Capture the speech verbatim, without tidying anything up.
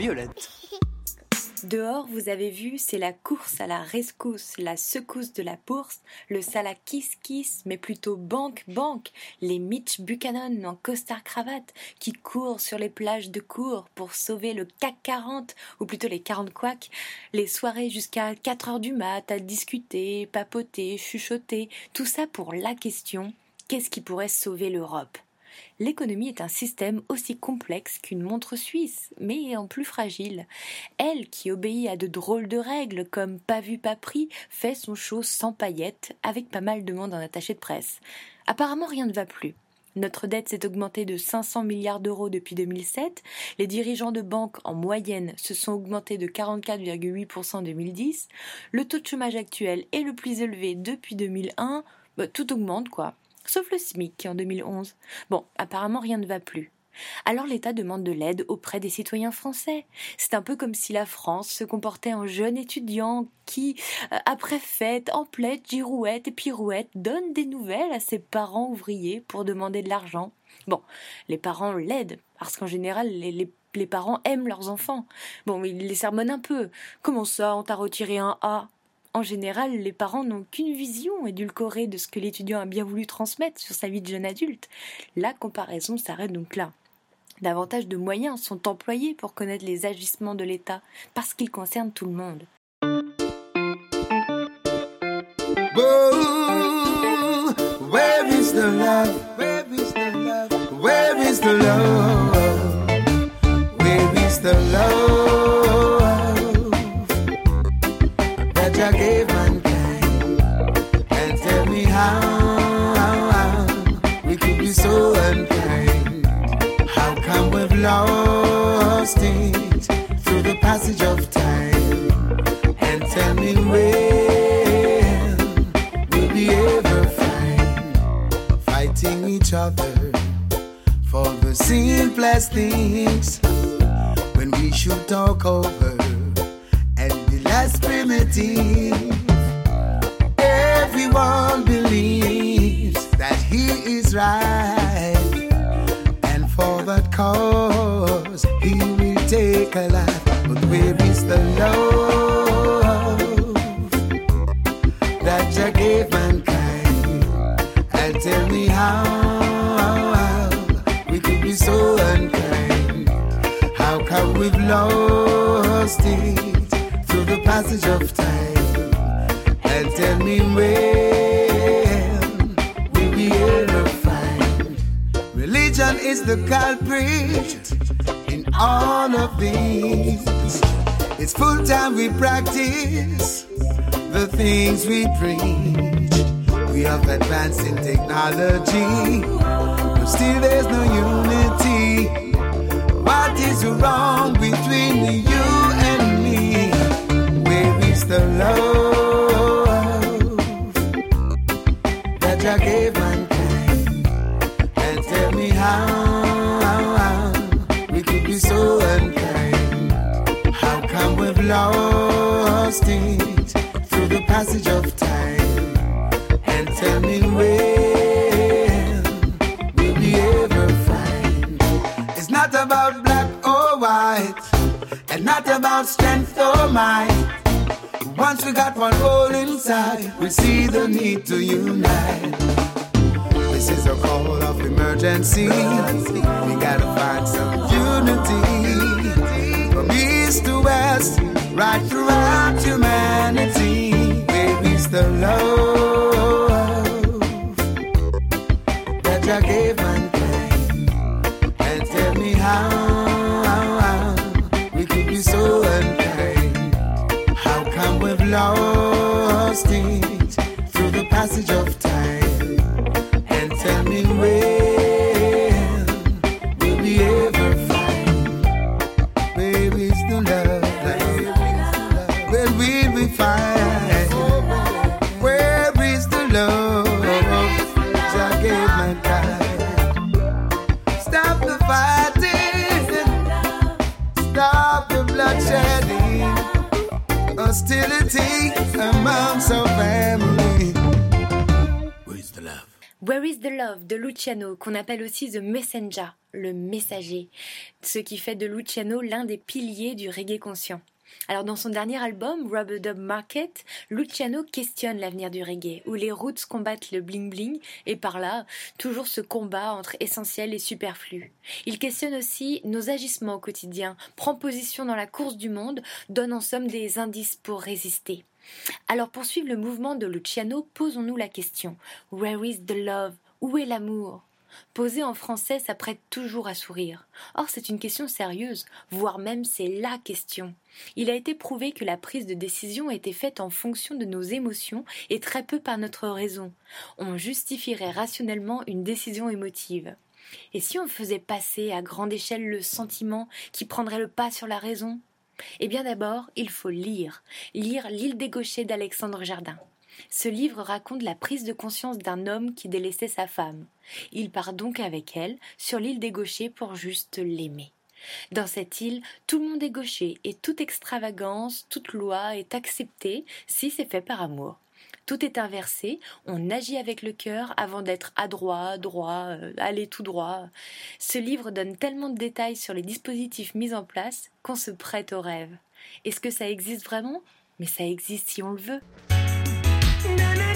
violette. Dehors, vous avez vu, c'est la course à la rescousse, la secousse de la bourse, le sala kiss-kiss, mais plutôt banque-banque, les Mitch Buchanan en costard-cravate qui courent sur les plages de cour pour sauver le C A C quarante, ou plutôt les quarante couacs, les soirées jusqu'à quatre heures du mat à discuter, papoter, chuchoter, tout ça pour la question, qu'est-ce qui pourrait sauver l'Europe ? L'économie est un système aussi complexe qu'une montre suisse, mais en plus fragile. Elle, qui obéit à de drôles de règles, comme pas vu, pas pris, fait son show sans paillettes, avec pas mal de monde en attaché de presse. Apparemment, rien ne va plus. Notre dette s'est augmentée de cinq cents milliards d'euros depuis deux mille sept. Les dirigeants de banques, en moyenne, se sont augmentés de quarante-quatre virgule huit pour cent en deux mille dix. Le taux de chômage actuel est le plus élevé depuis deux mille un. Bah, tout augmente, quoi. Sauf le SMIC qui est en deux mille onze. Bon, apparemment rien ne va plus. Alors l'État demande de l'aide auprès des citoyens français. C'est un peu comme si la France se comportait en jeune étudiant qui, après fête, emplettes, girouettes et pirouettes, donne des nouvelles à ses parents ouvriers pour demander de l'argent. Bon, les parents l'aident, parce qu'en général, les, les, les parents aiment leurs enfants. Bon, mais ils les sermonnent un peu. Comment ça, on t'a retiré un A ? En général, les parents n'ont qu'une vision édulcorée de ce que l'étudiant a bien voulu transmettre sur sa vie de jeune adulte. La comparaison s'arrête donc là. Davantage de moyens sont employés pour connaître les agissements de l'État, parce qu'ils concernent tout le monde. Oh, where is the love? Where is the love? Where is the love? Where is the love? I gave mankind, and tell me how, how, how we could be so unkind. How come we've lost it through the passage of time? And tell me when will we ever find fighting each other for the simplest things when we should talk over as primitive. Everyone believes that he is right, and for that cause he will take a life. But where is the love that Jah gave mankind? And tell me how, how we could be so unkind. How come we've lost it through the passage of time? And tell me when will we ever find? Religion is the culprit in all of these. It's full time we practice the things we preach. We have advanced in technology, but still there's no unity. What is wrong between you and me? The love that Jah gave mankind, and tell me how, how, how we could be so unkind. How come we've lost it through the passage of time? And tell me when will we ever find? It's not about black or white, and not about strength or might. Once we got one goal inside, we see the need to unite. This is a call of emergency. We gotta find some unity. From east to west, right throughout humanity. Where is the love that Jah gave mankind? And tell me how, how, how we could be so unkind. We've lost it through the passage of time. And tell me when will we ever find? Where is the love? Where will we find? Where is the love? Jah gave mankind. Stop the fighting, stop the bloodshedding, hostility amongst our family. Where's the love? Where is the Love de Luciano, qu'on appelle aussi The Messenger, le messager, ce qui fait de Luciano l'un des piliers du reggae conscient. Alors dans son dernier album, Rubber Dub Market, Luciano questionne l'avenir du reggae, où les roots combattent le bling-bling, et par là, toujours ce combat entre essentiel et superflu. Il questionne aussi nos agissements au quotidien, prend position dans la course du monde, donne en somme des indices pour résister. Alors pour suivre le mouvement de Luciano, posons-nous la question « Where is the love ?» Où est l'amour ? Posée en français, ça prête toujours à sourire. Or, c'est une question sérieuse, voire même c'est la question. Il a été prouvé que la prise de décision était faite en fonction de nos émotions et très peu par notre raison. On justifierait rationnellement une décision émotive. Et si on faisait passer à grande échelle le sentiment qui prendrait le pas sur la raison ? Eh bien d'abord, il faut lire. Lire L'île des gauchers d'Alexandre Jardin. Ce livre raconte la prise de conscience d'un homme qui délaissait sa femme. Il part donc avec elle sur l'île des gauchers pour juste l'aimer. Dans cette île, tout le monde est gaucher et toute extravagance, toute loi est acceptée si c'est fait par amour. Tout est inversé, on agit avec le cœur avant d'être adroit, droit, euh, aller tout droit. Ce livre donne tellement de détails sur les dispositifs mis en place qu'on se prête au rêve. Est-ce que ça existe vraiment ? Mais ça existe si on le veut. Na, na.